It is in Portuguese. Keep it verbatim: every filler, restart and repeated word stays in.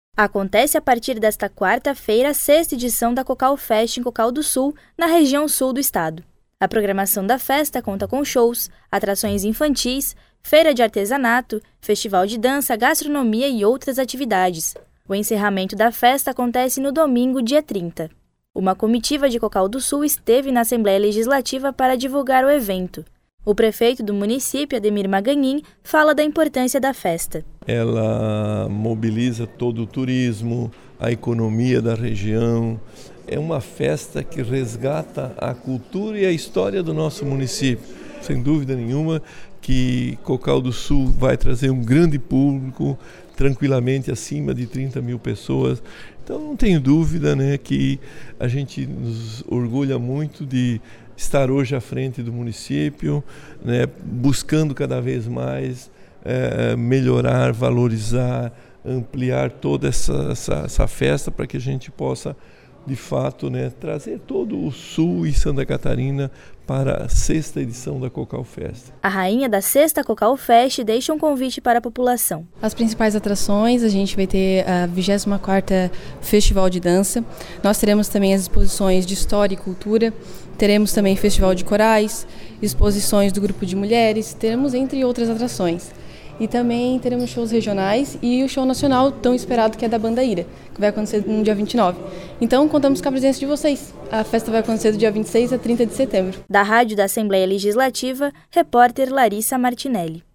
Acontece a partir desta quarta-feira a sexta edição da Cocal Fest em Cocal do Sul, na região sul do estado. A programação da festa conta com shows, atrações infantis, feira de artesanato, festival de dança, gastronomia e outras atividades. O encerramento da festa acontece no domingo, dia trinta. Uma comitiva de Cocal do Sul esteve na Assembleia Legislativa para divulgar o evento. O prefeito do município, Ademir Maganin, fala da importância da festa. Ela mobiliza todo o turismo, a economia da região. É uma festa que resgata a cultura e a história do nosso município. Sem dúvida nenhuma que Cocal do Sul vai trazer um grande público, tranquilamente acima de trinta mil pessoas. Então não tenho dúvida, né, que a gente nos orgulha muito de estar hoje à frente do município, né, buscando cada vez mais é, melhorar, valorizar, ampliar toda essa, essa, essa festa para que a gente possa, de fato, né, trazer todo o Sul e Santa Catarina para a sexta edição da Cocal Fest. A rainha da sexta Cocal Fest deixa um convite para a população. As principais atrações, a gente vai ter a vigésima quarta Festival de Dança. Nós teremos também as exposições de História e Cultura. Teremos também Festival de Corais, exposições do Grupo de Mulheres. Teremos entre outras atrações. E também teremos shows regionais e o show nacional tão esperado, que é da Banda Ira, que vai acontecer no dia vinte e nove. Então, contamos com a presença de vocês. A festa vai acontecer do dia vinte e seis a trinta de setembro. Da Rádio da Assembleia Legislativa, repórter Larissa Martinelli.